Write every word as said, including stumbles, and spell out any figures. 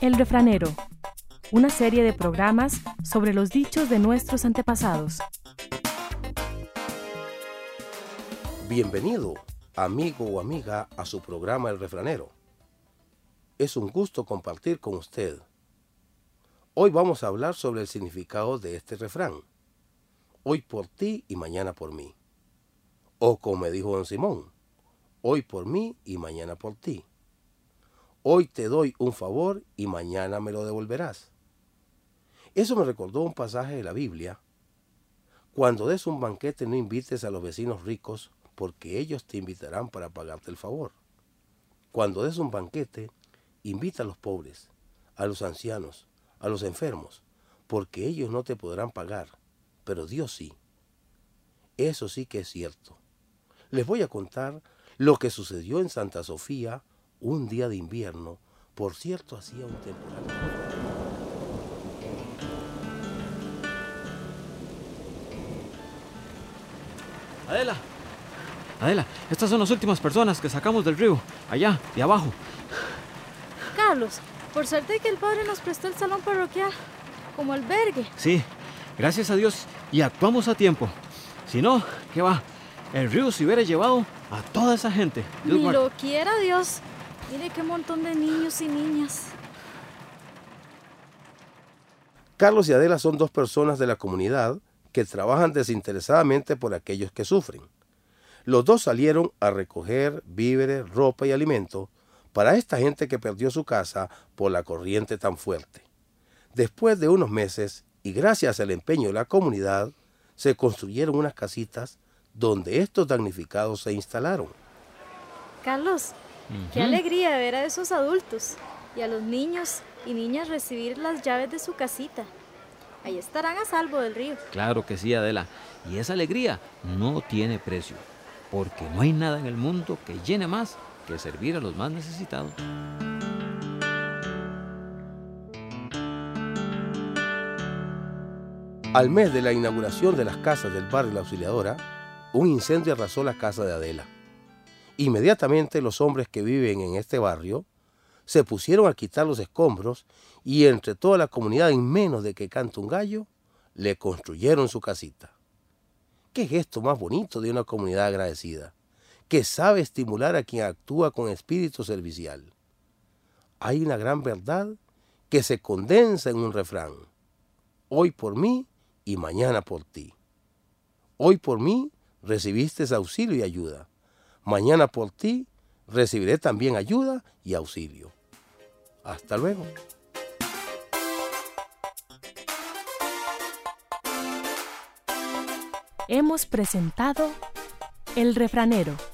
El Refranero, una serie de programas sobre los dichos de nuestros antepasados. Bienvenido, amigo o amiga, a su programa El Refranero. Es un gusto compartir con usted. Hoy vamos a hablar sobre el significado de este refrán. Hoy por ti y mañana por mí. O como me dijo don Simón, hoy por mí y mañana por ti. Hoy te doy un favor y mañana me lo devolverás. Eso me recordó un pasaje de la Biblia. Cuando des un banquete no invites a los vecinos ricos porque ellos te invitarán para pagarte el favor. Cuando des un banquete, invita a los pobres, a los ancianos, a los enfermos, porque ellos no te podrán pagar, pero Dios sí. Eso sí que es cierto. Les voy a contar lo que sucedió en Santa Sofía un día de invierno. Por cierto, hacía un temporal. Adela, Adela, estas son las últimas personas que sacamos del río, allá, de abajo. Carlos, por suerte que el padre nos prestó el salón parroquial, como albergue. Sí, gracias a Dios, y actuamos a tiempo. Si no, ¿qué va? El río se hubiera llevado a toda esa gente. Dios Ni guarde. lo quiera Dios. Mire qué montón de niños y niñas. Carlos y Adela son dos personas de la comunidad que trabajan desinteresadamente por aquellos que sufren. Los dos salieron a recoger víveres, ropa y alimento para esta gente que perdió su casa por la corriente tan fuerte. Después de unos meses, y gracias al empeño de la comunidad, se construyeron unas casitas donde estos damnificados se instalaron. Carlos, Uh-huh. qué alegría ver a esos adultos y a los niños y niñas recibir las llaves de su casita. Ahí estarán a salvo del río. Claro que sí, Adela. Y esa alegría no tiene precio, porque no hay nada en el mundo que llene más que servir a los más necesitados. Al mes de la inauguración de las casas del barrio La Auxiliadora, un incendio arrasó la casa de Adela. Inmediatamente los hombres que viven en este barrio se pusieron a quitar los escombros y entre toda la comunidad, en menos de que cante un gallo, le construyeron su casita. ¿Qué gesto más bonito de una comunidad agradecida, que sabe estimular a quien actúa con espíritu servicial? Hay una gran verdad que se condensa en un refrán. Hoy por mí y mañana por ti. Hoy por mí recibiste auxilio y ayuda. Mañana por ti recibiré también ayuda y auxilio. Hasta luego. Hemos presentado El Refranero.